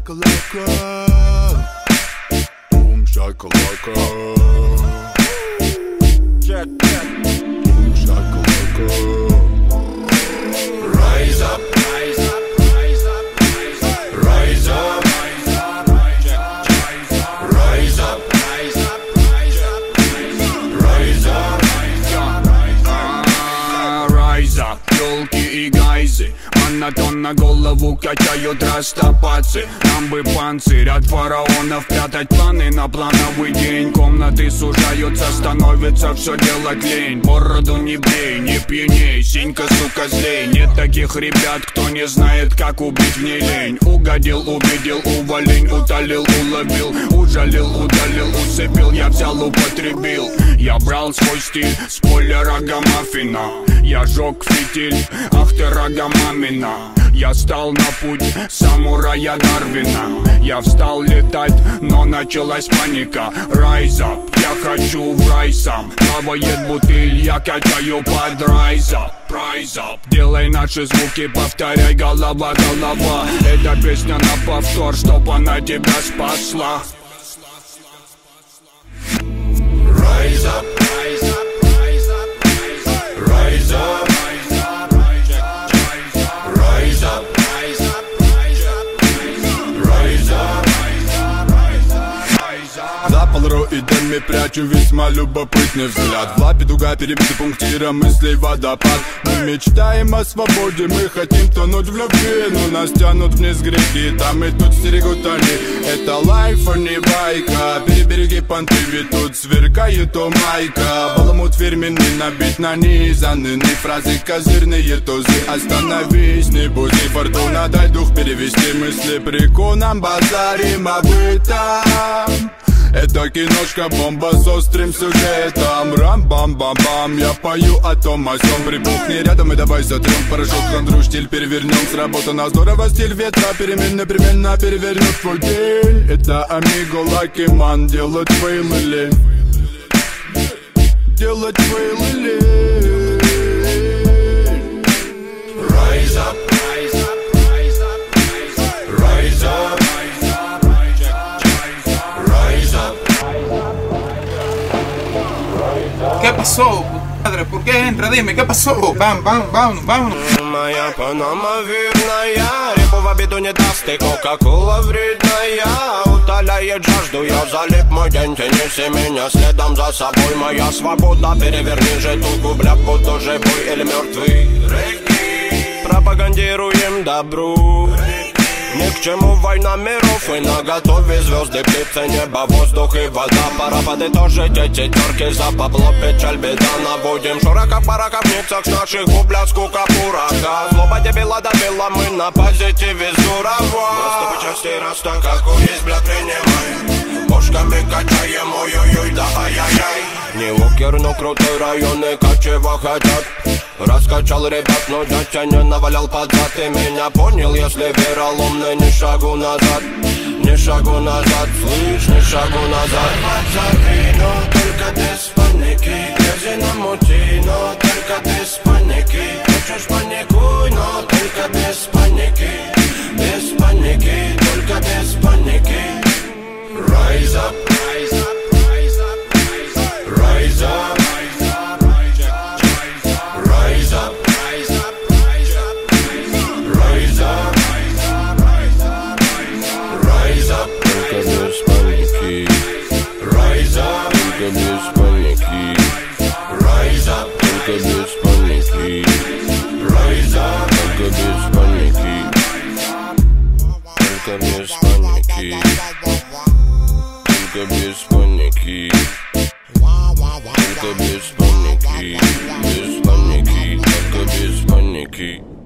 shakalaka. Boom shakalaka. Check. Boom shakalaka. Rise up, rise up, rise up, rise up, rise up, rise up, rise up, rise up, rise up, rise up, ёлки и гайзы. Монотонно голову качают растопацы. Нам бы панцирь от фараонов, прятать планы на плановый день. Комнаты сужаются, становится все делать лень. Бороду не брей, не пьяней, синька, сука, злей. Нет таких ребят, кто не знает, как убить в ней лень. Угодил, увидел, уволень, утолил, уловил, ужалил, удалил, усыпил, я взял, употребил. Я брал свой стиль с поля рогомаффина. Я жег фитиль, ах ты рогомамина. Я стал на путь самурая Дарвина. Я встал летать, но началась паника. Rise up, я хочу в рай сам. Плавает бутыль, я качаю под rise up. Rise up, делай наши звуки, повторяй, голова, голова. Эта песня на повтор, чтоб она тебя спасла. Rise up, rise up, rise up, rise up, rise up. За полуроидами прячу весьма любопытный взгляд. В лапе дуга, перебитый пунктиром мыслей водопад. Мы мечтаем о свободе, мы хотим тонуть в любви, но нас тянут вниз грехи, там и тут стерегут они. Это лайф, а не байка. Перебереги понты, ведь тут сверкает о майка. Баламут фирменный, набит нанизанный фразы, козырные тузы. Остановись, не буди, фортуна, дай дух перевести мысли. Приконом базарим об этом. Это киношка, бомба с острым сюжетом. Рам-бам-бам-бам, я пою о том о сём. Прибухни рядом и давай сотрем порошок, хандру, штиль перевернем. Сработано здорово, стиль ветра непременно перевернет твой день. Это Амиго, Лаки Ман, делать фейлы. Делать фейлы. Rise up, rise up, rise up, rise up, rise up. ¿Qué pasó, padre? ¿Por qué entra? Dime, ¿qué pasó? Vámonos. Моя панама верная, репу в обиду не даст, ты кока-кола вредная. Утоляет жажду, я залип мой день, тянись меня следом за собой. Моя свобода, переверни же туку, бля, буду живой или мертвый. Пропагандируем добру. Ни к чему война миров, и наготове звезды, птицы, небо, воздух и вода. Пора подытожить эти терки, за бабло, печаль, беда. Наводим шурака, парака, в ницах с наших губля, скука, пурака. Злоба дебила добила, мы на позитиве здорово. Наступы части раз так, как есть, бля, принимай. Бошками качаем, ой-ой-ой, да ай-яй-яй. Не лукер, но крутой район, и качево хотят. Раскачал ребят, но дядя не навалял под зад. Ты меня понял, если вероломный, ни шагу назад. Ни шагу назад, слышь, ни шагу назад. Подзорви, но только без паники. Грязи намути, но только без паники. Хочешь паникуй, но только без паники. Без паники, только без паники. Rise up, rise up, rise up, rise up, rise up. Только без паники. Только без паники. Без паники. Только без паники.